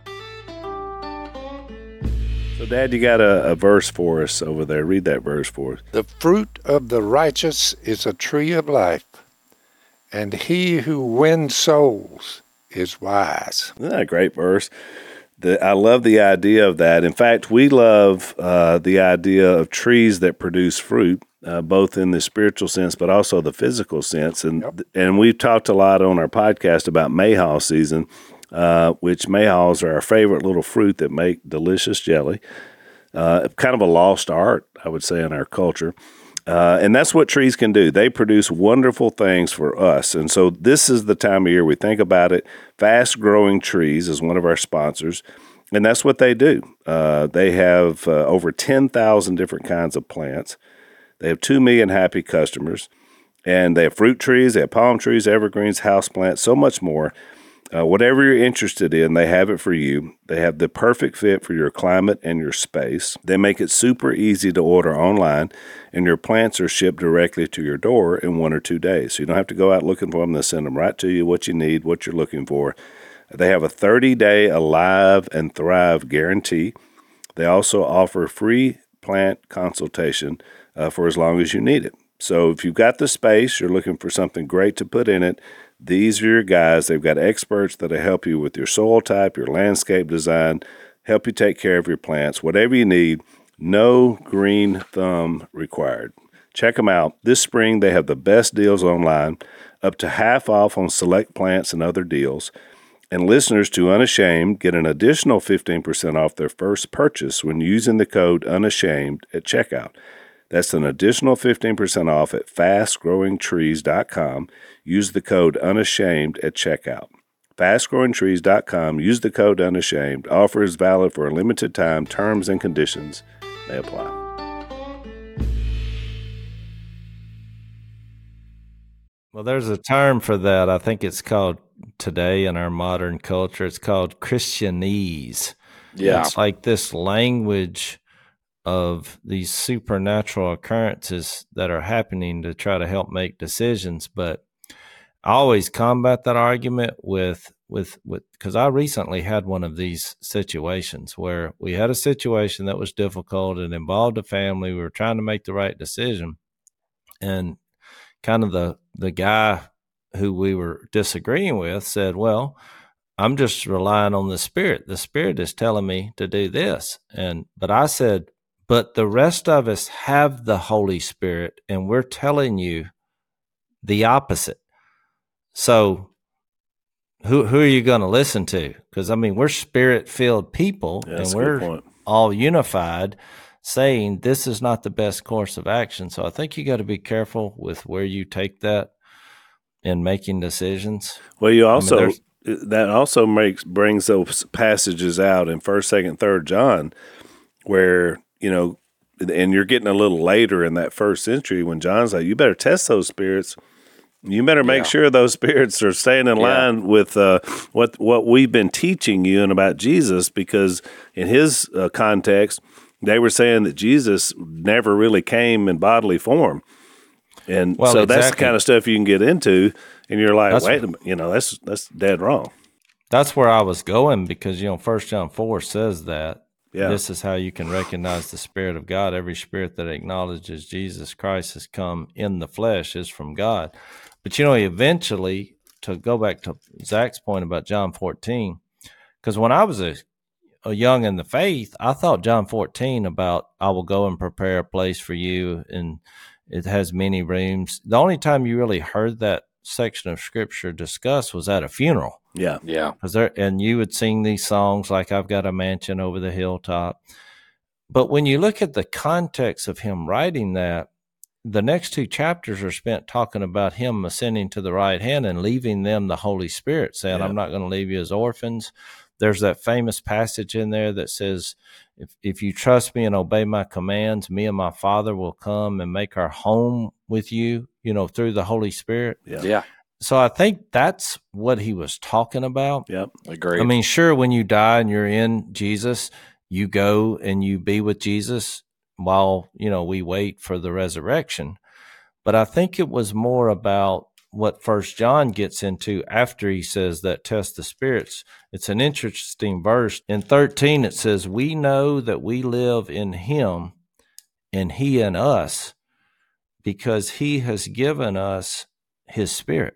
So, Dad, you got a verse for us over there. Read that verse for us. The fruit of the righteous is a tree of life, and he who wins souls is wise. Isn't that a great verse? I love the idea of that. In fact, we love the idea of trees that produce fruit, both in the spiritual sense, but also the physical sense. And we've talked a lot on our podcast about mayhaw season, which mayhaws are our favorite little fruit that make delicious jelly. Kind of a lost art, I would say, in our culture. And that's what trees can do. They produce wonderful things for us. And so this is the time of year we think about it. Fast Growing Trees is one of our sponsors, and that's what they do. They have over 10,000 different kinds of plants. They have 2 million happy customers, and they have fruit trees, they have palm trees, evergreens, houseplants, so much more. Whatever you're interested in, they have it for you. They have the perfect fit for your climate and your space. They make it super easy to order online, and your plants are shipped directly to your door in 1 or 2 days. So you don't have to go out looking for them. They send them right to you, what you need, what you're looking for. They have a 30-day Alive and Thrive guarantee. They also offer free plant consultation for as long as you need it. So if you've got the space, you're looking for something great to put in it, these are your guys. They've got experts that'll help you with your soil type, your landscape design, help you take care of your plants, whatever you need. No green thumb required. Check them out. This spring, they have the best deals online, up to half off on select plants and other deals. And listeners to Unashamed get an additional 15% off their first purchase when using the code UNASHAMED at checkout. That's an additional 15% off at fastgrowingtrees.com. Use the code UNASHAMED at checkout. Fastgrowingtrees.com. Use the code UNASHAMED. Offer is valid for a limited time. Terms and conditions may apply. Well, there's a term for that. I think it's called today in our modern culture, it's called Christianese. Yeah. It's like this language of these supernatural occurrences that are happening to try to help make decisions. But I always combat that argument with because I recently had one of these situations where we had a situation that was difficult. It involved a family. We were trying to make the right decision. And kind of the guy who we were disagreeing with said, well, I'm just relying on the Spirit. The Spirit is telling me to do this. But I said, but the rest of us have the Holy Spirit, and we're telling you the opposite. So who are you going to listen to? Because, I mean, we're Spirit-filled people, and we're all unified, saying this is not the best course of action. So I think you got to be careful with where you take that in making decisions. Well, you also that also brings those passages out in 1st, 2nd, 3rd John, where and you're getting a little later in that first century when John's like, you better test those spirits. You better make sure those spirits are staying in line with what we've been teaching you and about Jesus, because in his context, they were saying that Jesus never really came in bodily form. And so that's the kind of stuff you can get into, and you're like, wait a minute, that's dead wrong. That's where I was going, because 1 John 4 says that. Yeah. This is how you can recognize the Spirit of God. Every spirit that acknowledges Jesus Christ has come in the flesh is from God. But, eventually, to go back to Zach's point about John 14, because when I was a young in the faith, I thought John 14 about, I will go and prepare a place for you, and it has many rooms. The only time you really heard that section of Scripture discussed was at a funeral. Yeah. And you would sing these songs like, I've got a mansion over the hilltop. But when you look at the context of him writing that, the next 2 chapters are spent talking about him ascending to the right hand and leaving them the Holy Spirit, saying, I'm not going to leave you as orphans. There's that famous passage in there that says, if you trust me and obey my commands, me and my Father will come and make our home with you, through the Holy Spirit. Yeah. So I think that's what he was talking about. Yep, agreed. I mean, sure, when you die and you're in Jesus, you go and you be with Jesus while, we wait for the resurrection. But I think it was more about what 1 John gets into after he says that test the spirits. It's an interesting verse. In 13, it says, we know that we live in him and he in us because he has given us his Spirit.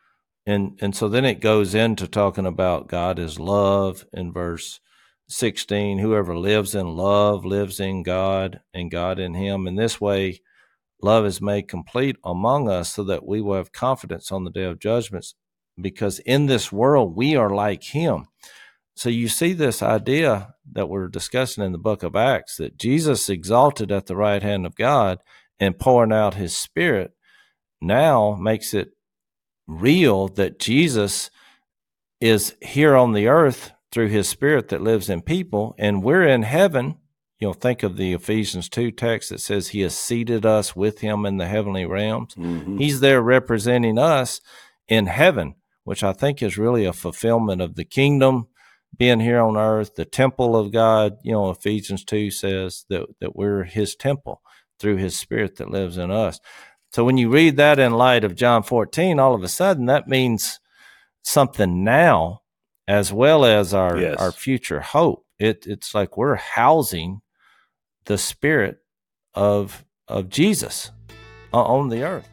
And so then it goes into talking about God is love in verse 16. Whoever lives in love lives in God and God in him. And this way, love is made complete among us so that we will have confidence on the day of judgments, because in this world, we are like him. So you see this idea that we're discussing in the book of Acts, that Jesus exalted at the right hand of God, and pouring out his Spirit now makes it real that Jesus is here on the earth through his Spirit that lives in people, and we're in heaven. Think of the Ephesians 2 text that says he has seated us with him in the heavenly realms. Mm-hmm. He's there representing us in heaven, which I think is really a fulfillment of the kingdom being here on earth, the temple of God. Ephesians 2 says that we're his temple through his Spirit that lives in us. So when you read that in light of John 14, all of a sudden that means something now as well as our future hope. It's like we're housing the Spirit of Jesus on the earth.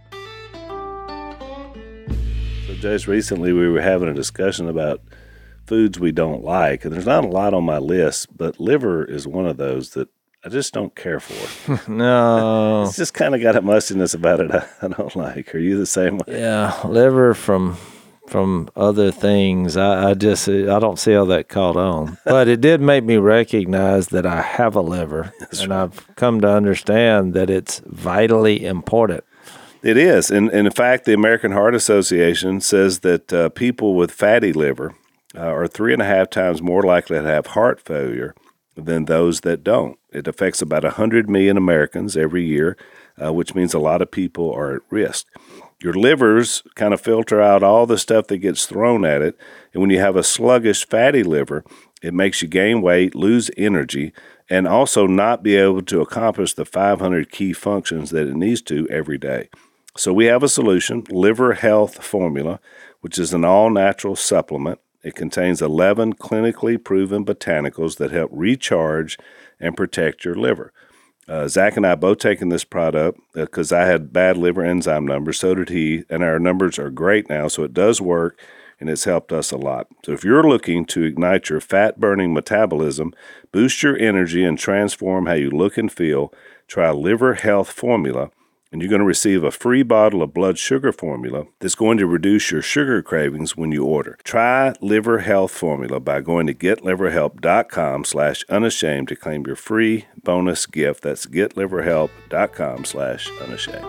So, Jace, recently we were having a discussion about foods we don't like, and there's not a lot on my list, but liver is one of those that I just don't care for. No. It's just kind of got a mustiness about it I don't like. Are you the same way? Yeah, liver from other things. I don't see how that caught on. But it did make me recognize that I have a liver, and right. I've come to understand that it's vitally important. It is. And in fact, the American Heart Association says that people with fatty liver are 3.5 times more likely to have heart failure than those that don't. It affects about 100 million Americans every year, which means a lot of people are at risk. Your livers kind of filter out all the stuff that gets thrown at it, and when you have a sluggish fatty liver, it makes you gain weight, lose energy, and also not be able to accomplish the 500 key functions that it needs to every day. So we have a solution, Liver Health Formula, which is an all-natural supplement. It contains 11 clinically proven botanicals that help recharge and protect your liver. Zach and I both taken this product because I had bad liver enzyme numbers. So did he, and our numbers are great now. So it does work, and it's helped us a lot. So if you're looking to ignite your fat-burning metabolism, boost your energy, and transform how you look and feel, try Liver Health Formula. And you're going to receive a free bottle of blood sugar formula that's going to reduce your sugar cravings when you order. Try Liver Health Formula by going to getliverhelp.com/unashamed to claim your free bonus gift. That's getliverhelp.com/unashamed.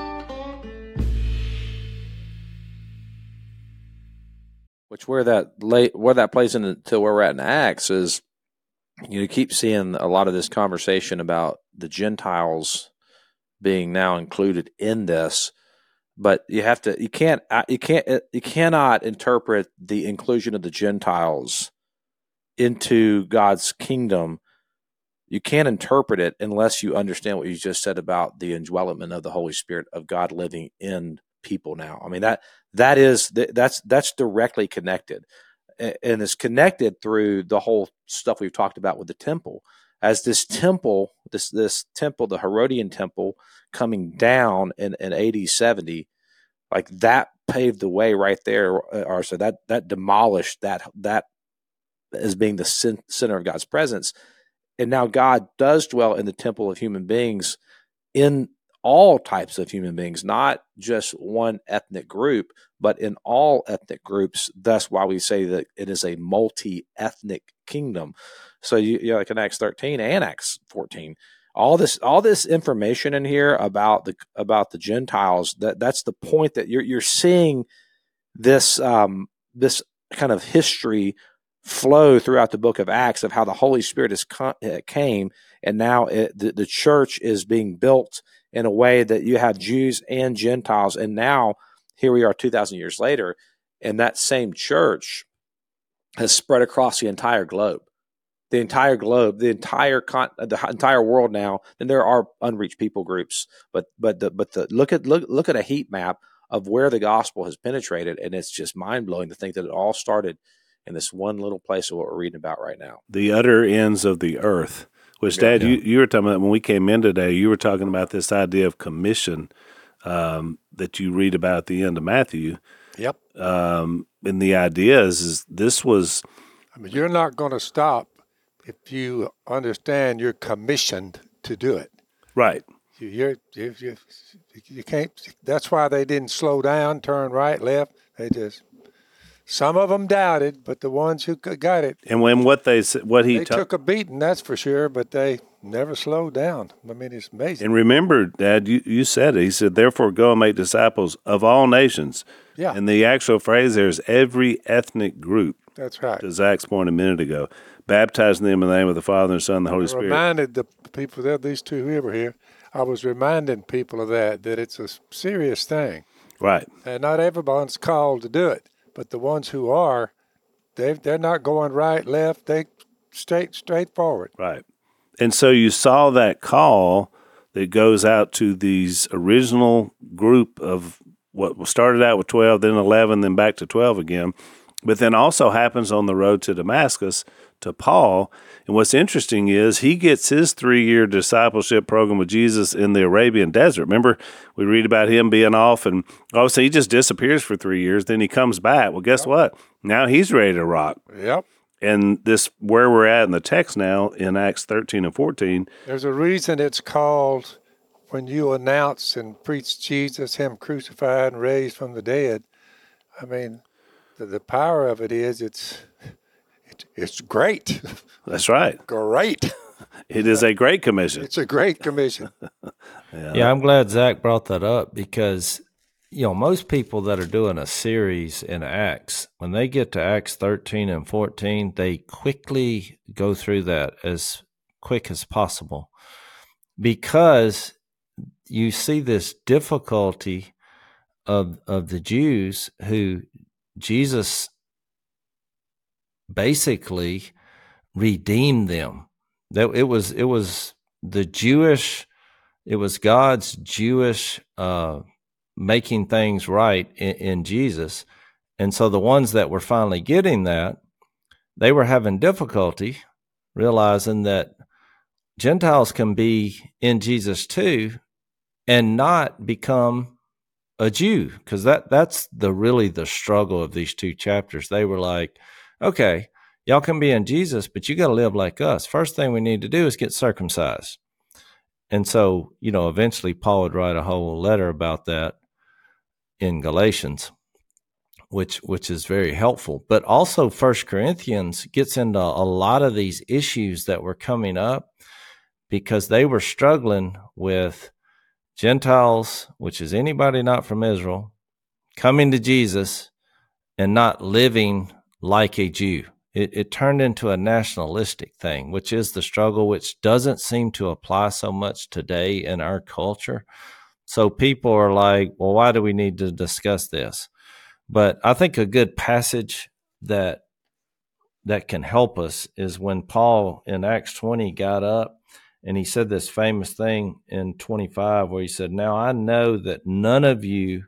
Which where that plays into where we're at in Acts is, you keep seeing a lot of this conversation about the Gentiles being now included in this, but you cannot interpret the inclusion of the Gentiles into God's kingdom. You can't interpret it unless you understand what you just said about the indwellment of the Holy Spirit of God living in people now. I mean, that's directly connected, and it's connected through the whole stuff we've talked about with the temple. As this temple, this temple, the Herodian temple, coming down in AD 70, like that paved the way right there, or so that demolished that as being the center of God's presence. And now God does dwell in the temple of human beings, in all types of human beings, not just one ethnic group, but in all ethnic groups. That's why we say that it is a multi-ethnic kingdom. So you like in Acts 13 and Acts 14, all this information in here about the Gentiles. That's the point, that you're seeing this this kind of history flow throughout the book of Acts of how the Holy Spirit came, and now the church is being built in a way that you have Jews and Gentiles, and now here we are 2,000 years later, and that same church has spread across the entire globe. The entire world now. And there are unreached people groups, but look at a heat map of where the gospel has penetrated, and it's just mind blowing to think that it all started in this one little place of what we're reading about right now. The utter ends of the earth. Which, Dad, you were talking about when we came in today. You were talking about this idea of commission that you read about at the end of Matthew. Yep. And the idea is this was. I mean, you're not going to stop if you understand you're commissioned to do it. Right. You can't. That's why they didn't slow down, turn right, left. They just. Some of them doubted, but the ones who got it. And when they took a beating, that's for sure. But they never slowed down. I mean, it's amazing. And remember, Dad, you said it. He said, therefore, go and make disciples of all nations. Yeah. And the actual phrase there is every ethnic group. That's right. To Zach's point a minute ago, baptizing them in the name of the Father and Son and the Holy Spirit. Reminded the people that these two who were here, I was reminding people of that it's a serious thing. Right. And not everyone's called to do it, but the ones who are, they're not going right, left, they straight forward. Right. And so you saw that call that goes out to these original group of what started out with 12, then 11, then back to 12 again. But then also happens on the road to Damascus to Paul. And what's interesting is he gets his 3-year discipleship program with Jesus in the Arabian desert. Remember, we read about him being off, and obviously he just disappears for 3 years. Then he comes back. Well, guess what? Now he's ready to rock. Yep. And this, where we're at in the text now in Acts 13 and 14. There's a reason it's called, when you announce and preach Jesus, him crucified and raised from the dead. I mean, the power of it is it's great. That's right. Great. It is a great commission. It's a great commission. Yeah, I'm glad Zach brought that up because, most people that are doing a series in Acts, when they get to Acts 13 and 14, they quickly go through that as quick as possible because you see this difficulty of the Jews who Jesus basically redeemed them. That it was God's Jewish making things right in Jesus. And so the ones that were finally getting that, they were having difficulty realizing that Gentiles can be in Jesus too and not become a Jew, because that's really the struggle of these two chapters. They were like, okay, y'all can be in Jesus, but you got to live like us. First thing we need to do is get circumcised. And so, eventually Paul would write a whole letter about that in Galatians, which is very helpful. But also 1 Corinthians gets into a lot of these issues that were coming up because they were struggling with Gentiles, which is anybody not from Israel, coming to Jesus and not living like a Jew. It turned into a nationalistic thing, which is the struggle, which doesn't seem to apply so much today in our culture. So people are like, well, why do we need to discuss this? But I think a good passage that can help us is when Paul in Acts 20 got up and he said this famous thing in 25 where he said, now I know that none of you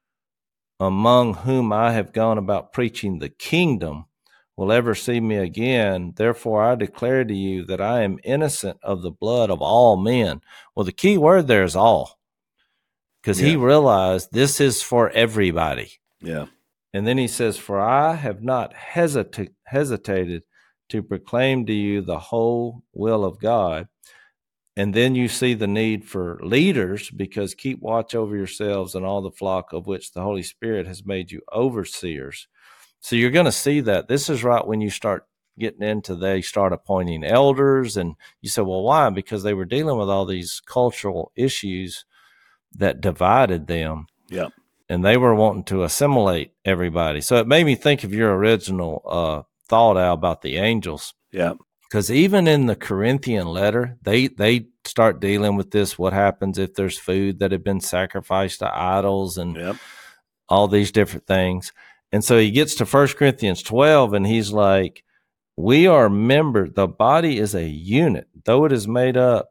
among whom I have gone about preaching the kingdom will ever see me again. Therefore, I declare to you that I am innocent of the blood of all men. Well, the key word there is all, because he realized this is for everybody. Yeah. And then he says, for I have not hesitated to proclaim to you the whole will of God. And then you see the need for leaders, because keep watch over yourselves and all the flock of which the Holy Spirit has made you overseers. So you're going to see that. This is right when you start getting into, they start appointing elders. And you say, well, why? Because they were dealing with all these cultural issues that divided them. Yeah. And they were wanting to assimilate everybody. So it made me think of your original thought, Al, about the angels. Yeah. Because even in the Corinthian letter, they start dealing with this, what happens if there's food that had been sacrificed to idols and all these different things. And so he gets to 1 Corinthians 12, and he's like, we are members, the body is a unit, though it is made up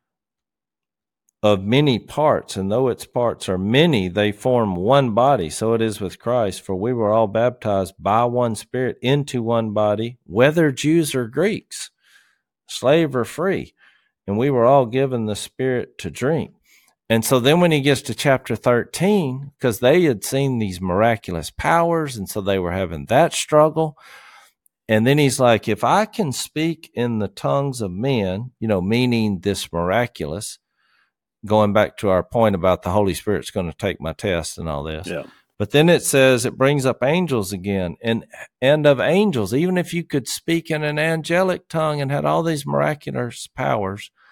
of many parts, and though its parts are many, they form one body. So it is with Christ, for we were all baptized by one Spirit into one body, whether Jews or Greeks, slave or free, and we were all given the Spirit to drink. And so then when he gets to chapter 13, because they had seen these miraculous powers, and so they were having that struggle, and then he's like, if I can speak in the tongues of men, meaning this miraculous, going back to our point about the Holy Spirit's going to take my test and all this. Yeah. But then it says, it brings up angels again, and of angels, even if you could speak in an angelic tongue and had all these miraculous powers,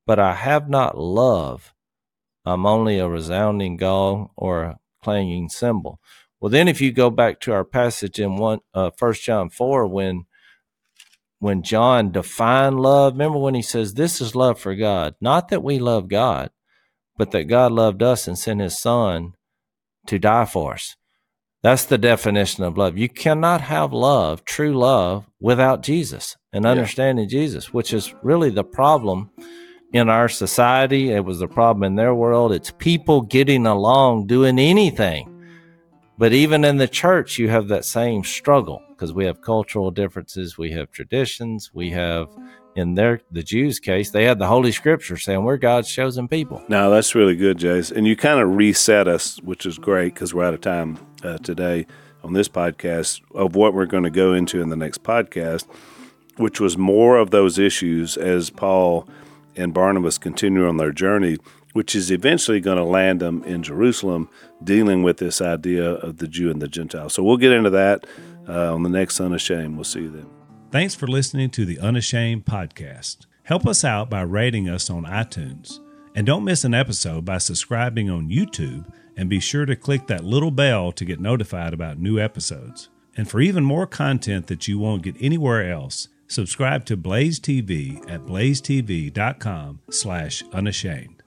but I have not love, I'm only a resounding gong or a clanging cymbal. Well, then if you go back to our passage in 1 John 4, when John defined love, remember when he says, this is love for God, not that we love God, but that God loved us and sent his son to die for us. That's the definition of love. You cannot have love, true love, without Jesus and understanding Jesus, which is really the problem in our society. It was the problem in their world. It's people getting along, doing anything. But even in the church, you have that same struggle because we have cultural differences. We have traditions. We have, in the Jews' case, they had the Holy Scripture saying we're God's chosen people. No, that's really good, Jace. And you kind of reset us, which is great because we're out of time today on this podcast of what we're going to go into in the next podcast, which was more of those issues as Paul and Barnabas continue on their journey, which is eventually going to land them in Jerusalem, dealing with this idea of the Jew and the Gentile. So we'll get into that on the next Unashamed. We'll see you then. Thanks for listening to the Unashamed podcast. Help us out by rating us on iTunes. And don't miss an episode by subscribing on YouTube, and be sure to click that little bell to get notified about new episodes. And for even more content that you won't get anywhere else, subscribe to Blaze TV at blazetv.com/unashamed.